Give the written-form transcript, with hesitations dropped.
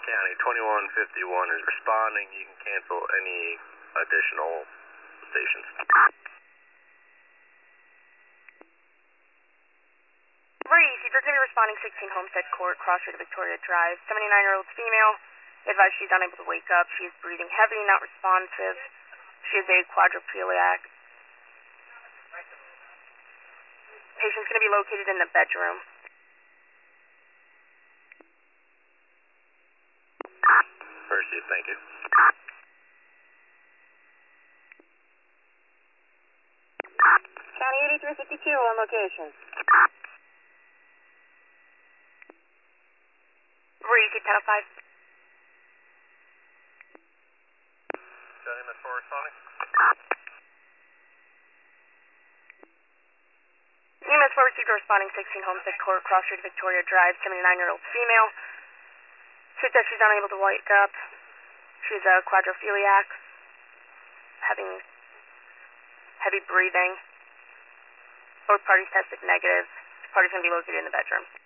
County 2151 is responding. You can cancel any additional stations. Breeze, you're going to be responding 16 Homestead Court, Cross Street, Victoria Drive. 79-year-old female. Advised she's unable to wake up. She is breathing heavy, not responsive. She is a quadrophiliac. Patient's going to be located in the bedroom. Received, thank you. County 8352 on location. Breeze, 1005. MS4 responding. EMS4 received a responding 16 Homestead Court, Cross Street, Victoria Drive, 79-year-old female. She says she's unable to wake up. She's a quadrophiliac, having heavy breathing. Both parties tested negative. The party's going to be located in the bedroom.